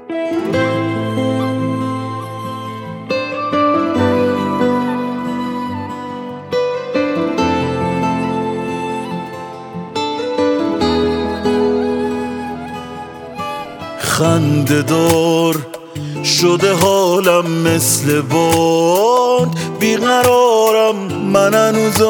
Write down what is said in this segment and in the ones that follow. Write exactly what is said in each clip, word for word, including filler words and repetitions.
خنده دار شده حالم مثل باد، بیقرارم من هنوز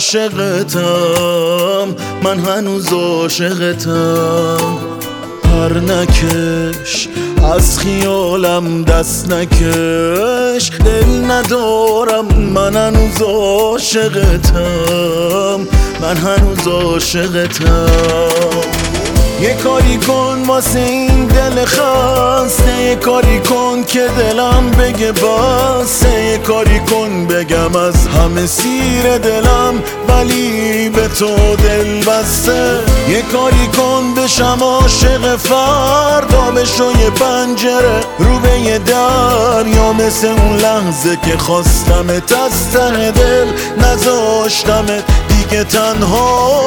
عاشقتم، من هنوز عاشقتم. پر نکش از خیالم دست نکش، دل ندارم من هنوز عاشقتم، من هنوز عاشقتم. یه کاری کن واسه این دل خسته، یه کاری کن که دلم بگه بسه، یه کاری کن بگم از همه سیر دلم ولی به تو دل بسته. یه کاری کن بشم عاشق فردا، بشو یه پنجره رو به یه در، یا مثل اون لحظه که خواستمت از ته دل نذاشتمت دیگه تنها.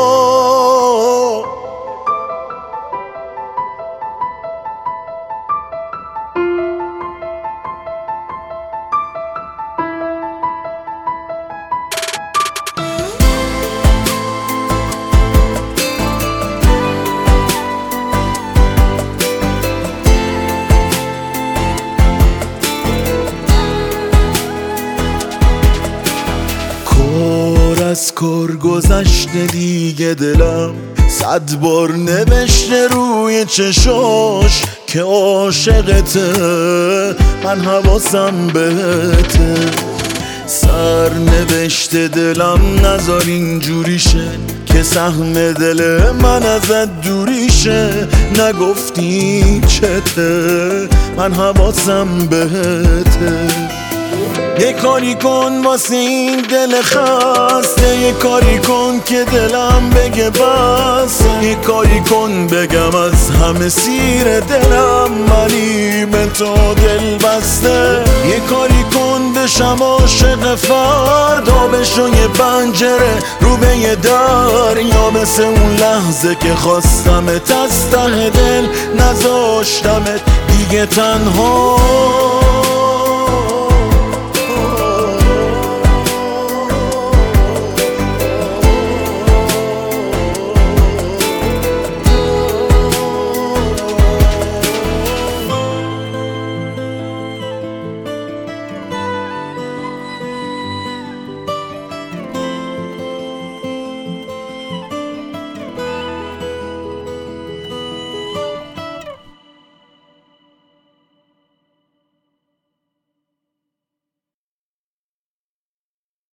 از کار گذشته دیگه دلم صد بار نوشته روی چشاش که عاشقته، من حواسم بهته. سر نوشته دلم نذار اینجوریشه که سهم دل من ازت دوریشه، نگفتی چته من حواسم بهته. یه کاری کن واسه این دل خسته، یه کاری کن که دلم بگه بس، یه کاری کن بگم از همه سیر دلم ولی به تو دل بسته. یه کاری کن بشم عاشق فردا، بشو یه پنجره رو به یه در، یا مثل اون لحظه که خواستمت از ته دل نذاشتمت دیگه تنها.